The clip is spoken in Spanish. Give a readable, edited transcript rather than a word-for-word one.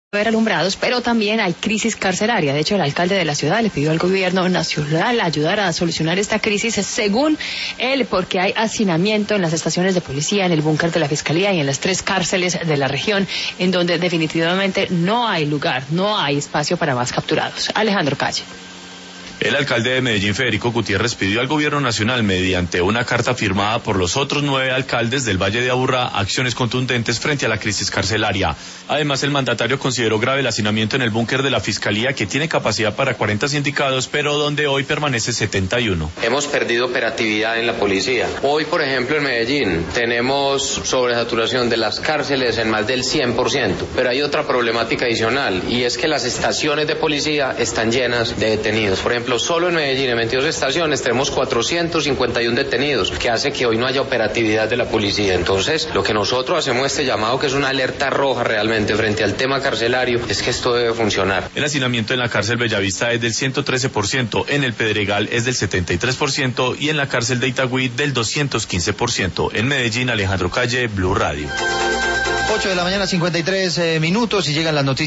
haber alumbrados, pero también hay crisis carcelaria. De hecho, el alcalde de la ciudad le pidió al gobierno nacional ayudar a solucionar esta crisis, según él, porque hay hacinamiento en las estaciones de policía, en el búnker de la fiscalía y en las 3 cárceles de la región, en donde definitivamente no hay lugar, no hay espacio para más capturados. Alejandro Calle. El alcalde de Medellín, Federico Gutiérrez, pidió al gobierno nacional, mediante una carta firmada por los otros 9 alcaldes del Valle de Aburrá, acciones contundentes frente a la crisis carcelaria. Además, el mandatario consideró grave el hacinamiento en el búnker de la Fiscalía, que tiene capacidad para 40 sindicados, pero donde hoy permanece 71. Hemos perdido operatividad en la policía. Hoy, por ejemplo, en Medellín tenemos sobresaturación de las cárceles en más del 100%, pero hay otra problemática adicional, y es que las estaciones de policía están llenas de detenidos. Por ejemplo, solo en Medellín, en 22 estaciones, tenemos 451 detenidos, que hace que hoy no haya operatividad de la policía. Entonces, lo que nosotros hacemos este llamado, que es una alerta roja realmente frente al tema carcelario, es que esto debe funcionar. El hacinamiento en la cárcel Bellavista es del 113%, en el Pedregal es del 73% y en la cárcel de Itagüí del 215%. En Medellín, Alejandro Calle, Blue Radio. 8 de la mañana, 53 minutos, y llegan las noticias.